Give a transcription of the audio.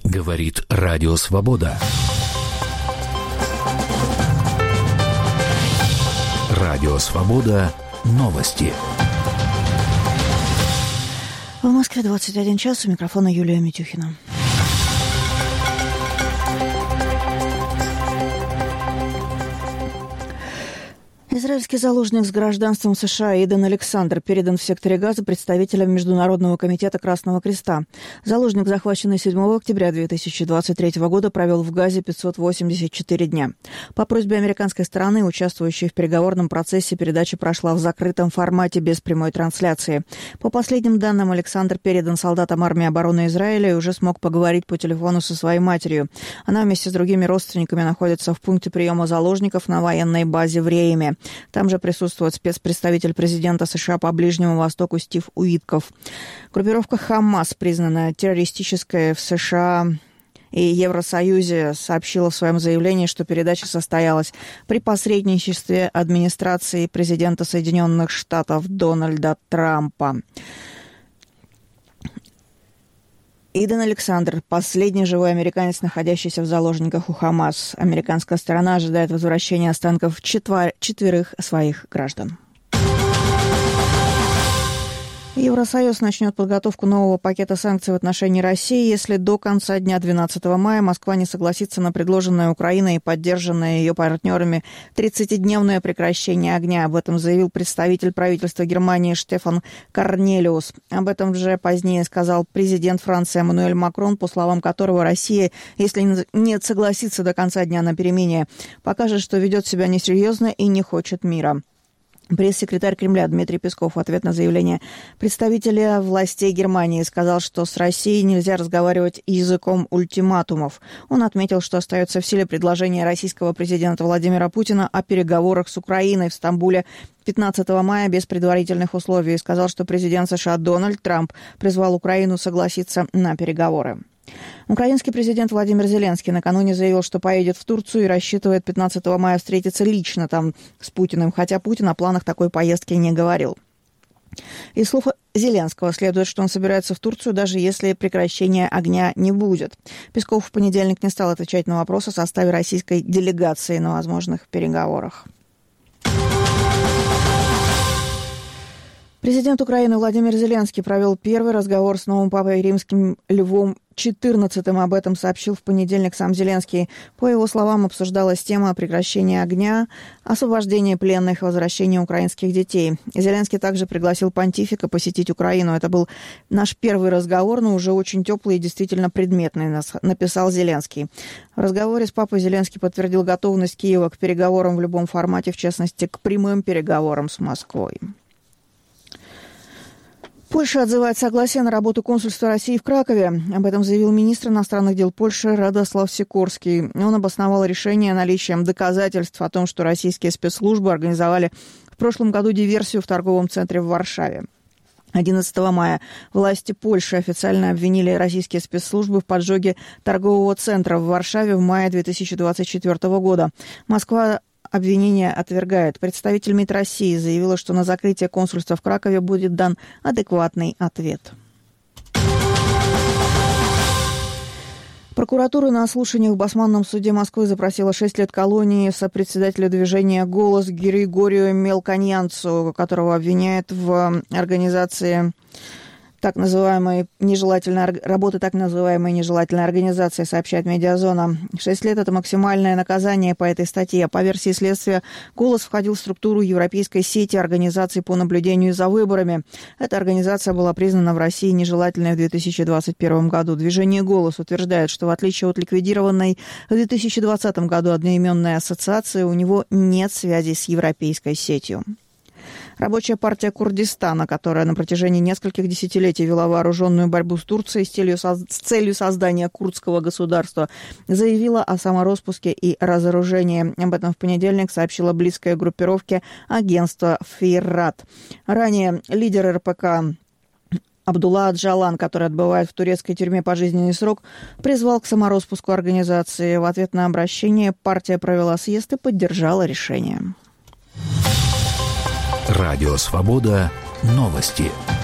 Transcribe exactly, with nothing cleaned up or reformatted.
Говорит Радио Свобода. Радио Свобода. Новости. В Москве двадцать один час. У микрофона Юлия Митюхина. Израильский заложник с гражданством США Иден Александр передан в секторе Газа представителям Международного комитета Красного Креста. Заложник, захваченный седьмого октября две тысячи двадцать третьего года, провел в Газе пятьсот восемьдесят четыре дня. По просьбе американской стороны, участвующей в переговорном процессе, передача прошла в закрытом формате без прямой трансляции. По последним данным, Александр передан солдатам армии обороны Израиля и уже смог поговорить по телефону со своей матерью. Она вместе с другими родственниками находится в пункте приема заложников на военной базе в Рейме. Там же присутствует спецпредставитель президента США по Ближнему Востоку Стив Уитков. Группировка «Хамас», признанная террористической в США и Евросоюзе, сообщила в своем заявлении, что передача состоялась при посредничестве администрации президента Соединенных Штатов Дональда Трампа. Иден Александр – последний живой американец, находящийся в заложниках у Хамас. Американская сторона ожидает возвращения останков четвер... четверых своих граждан. Евросоюз начнет подготовку нового пакета санкций в отношении России, если до конца дня двенадцатого мая Москва не согласится на предложенное Украиной и поддержанное ее партнерами тридцатидневное прекращение огня. Об этом заявил представитель правительства Германии Штефан Корнелиус. Об этом же позднее сказал президент Франции Эммануэль Макрон, по словам которого Россия, если не согласится до конца дня на перемирие, покажет, что ведет себя несерьезно и не хочет мира. Пресс-секретарь Кремля Дмитрий Песков в ответ на заявление представителя властей Германии сказал, что с Россией нельзя разговаривать языком ультиматумов. Он отметил, что остается в силе предложение российского президента Владимира Путина о переговорах с Украиной в Стамбуле пятнадцатого мая без предварительных условий и сказал, что президент США Дональд Трамп призвал Украину согласиться на переговоры. Украинский президент Владимир Зеленский накануне заявил, что поедет в Турцию и рассчитывает пятнадцатого мая встретиться лично там с Путиным, хотя Путин о планах такой поездки не говорил. Из слов Зеленского следует, что он собирается в Турцию, даже если прекращения огня не будет. Песков в понедельник не стал отвечать на вопрос о составе российской делегации на возможных переговорах. Президент Украины Владимир Зеленский провел первый разговор с новым папой римским Львом четырнадцатым. Об этом сообщил в понедельник сам Зеленский. По его словам, обсуждалась тема прекращения огня, освобождения пленных и возвращения украинских детей. Зеленский также пригласил понтифика посетить Украину. Это был наш первый разговор, но уже очень теплый и действительно предметный, написал Зеленский. В разговоре с папой Зеленский подтвердил готовность Киева к переговорам в любом формате, в частности, к прямым переговорам с Москвой. Польша отзывает согласие на работу консульства России в Кракове. Об этом заявил министр иностранных дел Польши Радослав Сикорский. Он обосновал решение наличием доказательств о том, что российские спецслужбы организовали в прошлом году диверсию в торговом центре в Варшаве. одиннадцатого мая власти Польши официально обвинили российские спецслужбы в поджоге торгового центра в Варшаве в мае две тысячи двадцать четвёртого года. Москва обвинение отвергает. Представитель МИД России заявила, что на закрытие консульства в Кракове будет дан адекватный ответ. Прокуратура на слушании в Басманном суде Москвы запросила шесть лет колонии сопредседателя движения «Голос» Григорию Мелконьянцу, которого обвиняют в организации так называемой нежелательной работы так называемой нежелательной организации, сообщает «Медиазона». Шесть лет – это максимальное наказание по этой статье. По версии следствия, «Голос» входил в структуру Европейской сети организаций по наблюдению за выборами. Эта организация была признана в России нежелательной в две тысячи двадцать первом году. Движение «Голос» утверждает, что в отличие от ликвидированной в две тысячи двадцатом году одноименной ассоциации, у него нет связи с Европейской сетью. Рабочая партия Курдистана, которая на протяжении нескольких десятилетий вела вооруженную борьбу с Турцией с целью, с целью создания курдского государства, заявила о самороспуске и разоружении. Об этом в понедельник сообщила близкая группировке агентство «Фейрат». Ранее лидер эр пэ ка Абдулла Аджалан, который отбывает в турецкой тюрьме пожизненный срок, призвал к самороспуску организации. В ответ на обращение партия провела съезд и поддержала решение. Радио «Свобода». Новости.